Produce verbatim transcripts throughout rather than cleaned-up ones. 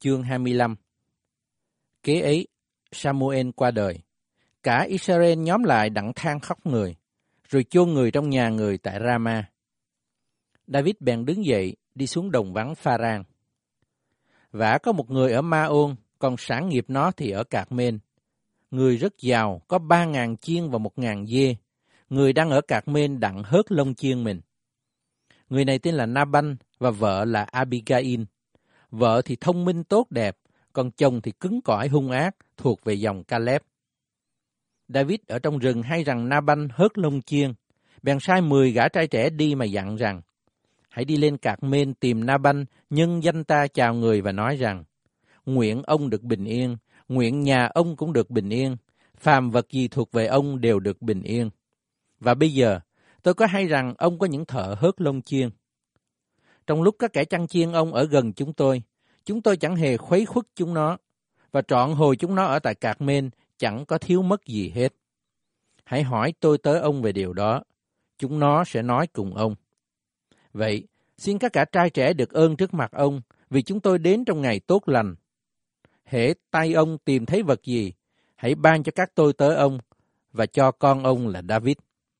chương hai mươi lăm. Kế ấy, Samuel qua đời. Cả Israel nhóm lại đặng than khóc người, rồi chôn người trong nhà người tại Rama. David bèn đứng dậy, đi xuống đồng vắng Pha-ran. Vả có một người ở Ma-ôn, còn sản nghiệp nó thì ở Cạc Mên. Người rất giàu, có ba ngàn chiên và một ngàn dê. Người đang ở Cạc Mên đặng hớt lông chiên mình. Người này tên là Na-banh và vợ là Abigail. Vợ thì thông minh tốt đẹp, còn chồng thì cứng cỏi hung ác, thuộc về dòng Caleb. David ở trong rừng hay rằng Na-banh hớt lông chiên, bèn sai mười gã trai trẻ đi mà dặn rằng: hãy đi lên Cạc Mên tìm Na-banh, nhân danh ta chào người và nói rằng: nguyện ông được bình yên, nguyện nhà ông cũng được bình yên, phàm vật gì thuộc về ông đều được bình yên. Và bây giờ, tôi có hay rằng ông có những thợ hớt lông chiên. Trong lúc các kẻ chăn chiên ông ở gần chúng tôi, chúng tôi chẳng hề khuấy khuất chúng nó, và trọn hồi chúng nó ở tại Cạc Mên chẳng có thiếu mất gì hết. Hãy hỏi tôi tới ông về điều đó, chúng nó sẽ nói cùng ông. Vậy, xin các cả trai trẻ được ơn trước mặt ông, vì chúng tôi đến trong ngày tốt lành. Hễ tay ông tìm thấy vật gì, hãy ban cho các tôi tới ông, và cho con ông là David.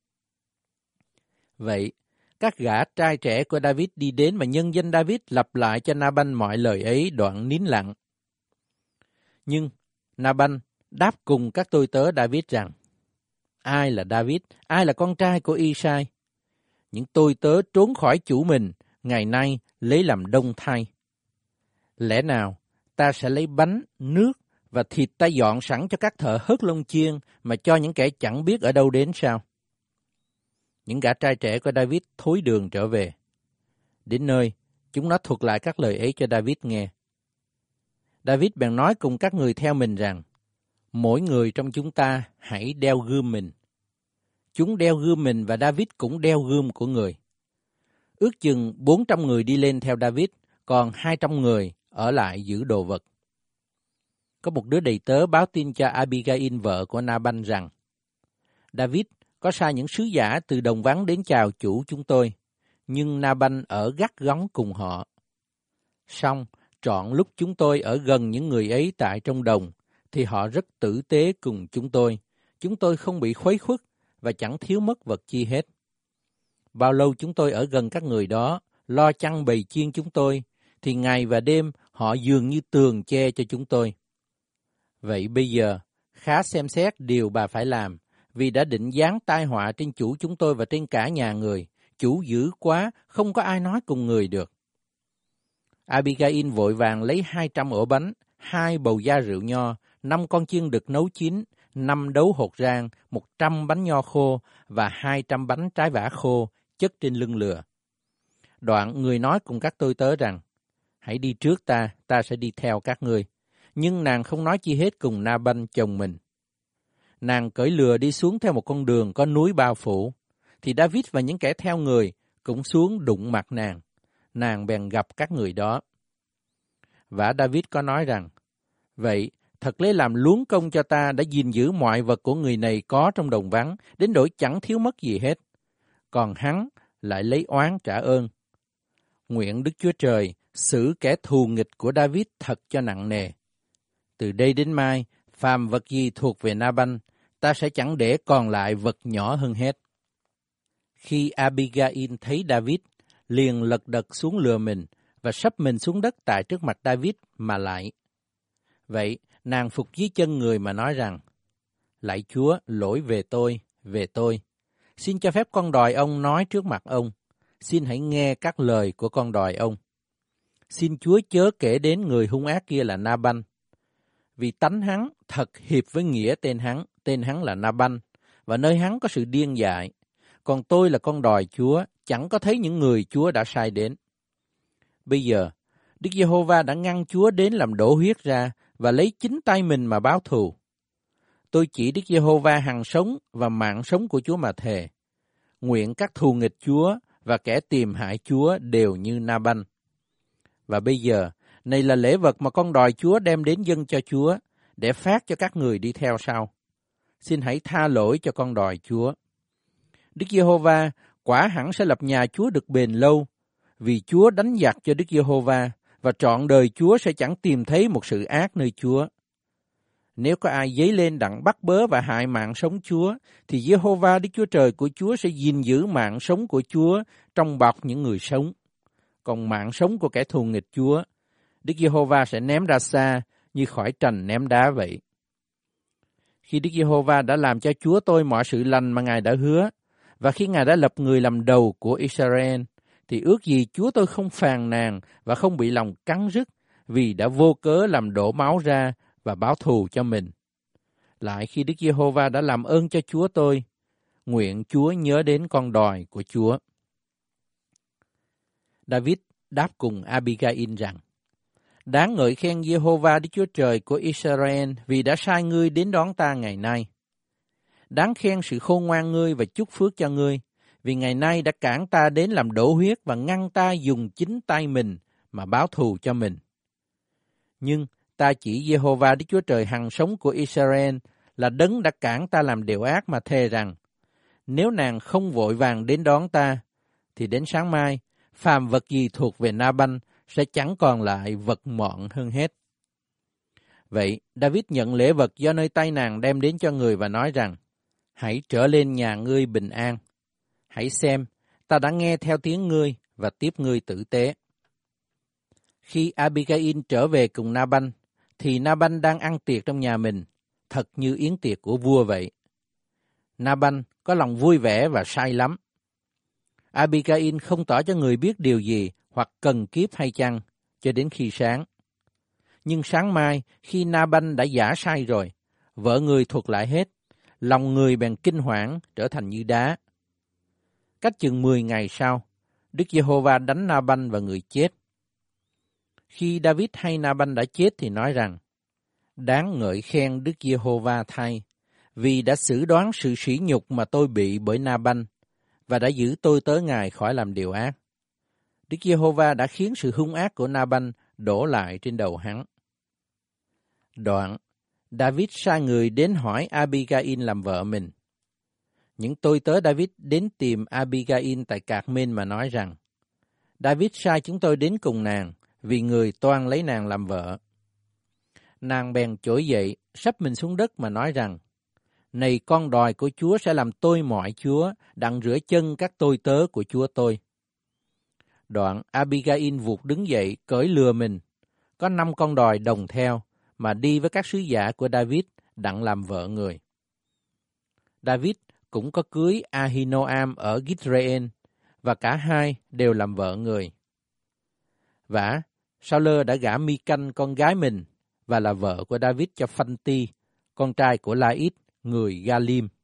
Vậy, các gã trai trẻ của David đi đến và nhân danh David lặp lại cho Na-banh mọi lời ấy, đoạn nín lặng. Nhưng Na-banh đáp cùng các tôi tớ David rằng: ai là David, ai là con trai của Y-sai? Những tôi tớ trốn khỏi chủ mình, ngày nay lấy làm đông thay. Lẽ nào ta sẽ lấy bánh, nước và thịt ta dọn sẵn cho các thợ hớt lông chiên mà cho những kẻ chẳng biết ở đâu đến sao? Những gã trai trẻ của David thối đường trở về. Đến nơi, chúng nó thuật lại các lời ấy cho David nghe. David bèn nói cùng các người theo mình rằng: mỗi người trong chúng ta hãy đeo gươm mình. Chúng đeo gươm mình và David cũng đeo gươm của người. Ước chừng bốn trăm người đi lên theo David, còn hai trăm người ở lại giữ đồ vật. Có một đứa đầy tớ báo tin cho Abigail vợ của Na-banh rằng: David có sai những sứ giả từ đồng vắng đến chào chủ chúng tôi, nhưng Na-banh ở gắt góng cùng họ. Song trọn lúc chúng tôi ở gần những người ấy tại trong đồng, thì họ rất tử tế cùng chúng tôi. Chúng tôi không bị khuấy khuất và chẳng thiếu mất vật chi hết. Bao lâu chúng tôi ở gần các người đó, lo chăn bầy chiên chúng tôi, thì ngày và đêm họ dường như tường che cho chúng tôi. Vậy bây giờ, khá xem xét điều bà phải làm, vì đã định giáng tai họa trên chủ chúng tôi và trên cả nhà người. Chủ dữ quá, không có ai nói cùng người được. Abigail vội vàng lấy hai trăm ổ bánh, hai bầu da rượu nho, năm con chiên đực nấu chín, năm đấu hột rang, một trăm bánh nho khô và hai trăm bánh trái vả khô chất trên lưng lừa. Đoạn người nói cùng các tôi tớ rằng: hãy đi trước ta, ta sẽ đi theo các ngươi. Nhưng nàng không nói chi hết cùng Na-banh chồng mình. Nàng cởi lừa đi xuống theo một con đường có núi bao phủ, thì David và những kẻ theo người cũng xuống đụng mặt nàng. Nàng bèn gặp các người đó. Và David có nói rằng: vậy, thật lấy làm luống công cho ta đã gìn giữ mọi vật của người này có trong đồng vắng, đến nỗi chẳng thiếu mất gì hết. Còn hắn lại lấy oán trả ơn. Nguyện Đức Chúa Trời xử kẻ thù nghịch của David thật cho nặng nề. Từ đây đến mai, phàm vật gì thuộc về Na-banh, ta sẽ chẳng để còn lại vật nhỏ hơn hết. Khi Abigail thấy David, liền lật đật xuống lừa mình và sấp mình xuống đất tại trước mặt David mà lạy. Vậy, nàng phục dưới chân người mà nói rằng: lạy Chúa, lỗi về tôi, về tôi. Xin cho phép con đòi ông nói trước mặt ông. Xin hãy nghe các lời của con đòi ông. Xin Chúa chớ kể đến người hung ác kia là Na-banh. Vì tánh hắn thật hiệp với nghĩa tên hắn, tên hắn là Na-banh, và nơi hắn có sự điên dại. Còn tôi là con đòi Chúa, chẳng có thấy những người Chúa đã sai đến. Bây giờ, Đức Giê-hô-va đã ngăn Chúa đến làm đổ huyết ra và lấy chính tay mình mà báo thù. Tôi chỉ Đức Giê-hô-va hằng sống và mạng sống của Chúa mà thề. Nguyện các thù nghịch Chúa và kẻ tìm hại Chúa đều như Na-banh. Và bây giờ, này là lễ vật mà con đòi Chúa đem đến dâng cho Chúa, để phát cho các người đi theo sau. Xin hãy tha lỗi cho con đòi Chúa. Đức Giê-hô-va quả hẳn sẽ lập nhà Chúa được bền lâu, vì Chúa đánh giặc cho Đức Giê-hô-va, và trọn đời Chúa sẽ chẳng tìm thấy một sự ác nơi Chúa. Nếu có ai dấy lên đặng bắt bớ và hại mạng sống Chúa, thì Giê-hô-va Đức Chúa Trời của Chúa sẽ gìn giữ mạng sống của Chúa trong bọc những người sống. Còn mạng sống của kẻ thù nghịch Chúa, Đức Giê-hô-va sẽ ném ra xa như khỏi trành ném đá vậy. Khi Đức Giê-hô-va đã làm cho Chúa tôi mọi sự lành mà Ngài đã hứa, và khi Ngài đã lập người làm đầu của Israel, thì ước gì Chúa tôi không phàn nàn và không bị lòng cắn rứt vì đã vô cớ làm đổ máu ra và báo thù cho mình. Lại khi Đức Giê-hô-va đã làm ơn cho Chúa tôi, nguyện Chúa nhớ đến con đòi của Chúa. David đáp cùng Abigail rằng, đáng ngợi khen Giê-hô-va Đức Chúa Trời của Israel vì đã sai ngươi đến đón ta ngày nay. Đáng khen sự khôn ngoan ngươi và chúc phước cho ngươi, vì ngày nay đã cản ta đến làm đổ huyết và ngăn ta dùng chính tay mình mà báo thù cho mình. Nhưng ta chỉ Giê-hô-va Đức Chúa Trời hằng sống của Israel là đấng đã cản ta làm điều ác mà thề rằng, nếu nàng không vội vàng đến đón ta, thì đến sáng mai, phàm vật gì thuộc về Na-banh sẽ chẳng còn lại vật mọn hơn hết. Vậy, David nhận lễ vật do nơi tay nàng đem đến cho người và nói rằng, hãy trở lên nhà ngươi bình an. Hãy xem, ta đã nghe theo tiếng ngươi và tiếp ngươi tử tế. Khi Abigail trở về cùng Na-banh, thì Na-banh đang ăn tiệc trong nhà mình, thật như yến tiệc của vua vậy. Na-banh có lòng vui vẻ và say lắm. Abigail không tỏ cho người biết điều gì hoặc cần kiếp hay chăng, cho đến khi sáng. Nhưng sáng mai, khi Na-banh đã giả say rồi, vợ người thuật lại hết, lòng người bèn kinh hoảng trở thành như đá. Cách chừng mười ngày sau, Đức Giê-hô-va đánh Na-banh và người chết. Khi David hay Na-banh đã chết thì nói rằng, đáng ngợi khen Đức Giê-hô-va thay, vì đã xử đoán sự sỉ nhục mà tôi bị bởi Na-banh, và đã giữ tôi tới Ngài khỏi làm điều ác. Đức Giê-hô-va đã khiến sự hung ác của Na-banh đổ lại trên đầu hắn. Đoạn, David sai người đến hỏi Abigail làm vợ mình. Những tôi tớ David đến tìm Abigail tại Cạc-mên mà nói rằng, David sai chúng tôi đến cùng nàng, vì người toan lấy nàng làm vợ. Nàng bèn trỗi dậy, sắp mình xuống đất mà nói rằng, này con đòi của Chúa sẽ làm tôi mọi Chúa, đặng rửa chân các tôi tớ của Chúa tôi. Đoạn Abigail vụt đứng dậy, cởi lừa mình, có năm con đòi đồng theo, mà đi với các sứ giả của David đặng làm vợ người. David cũng có cưới Ahinoam ở Githreên, và cả hai đều làm vợ người. Vả, Sao-lơ đã gả Mi-canh con gái mình và là vợ của David cho Phanh-ti, con trai của La-ít, người Ga-lim.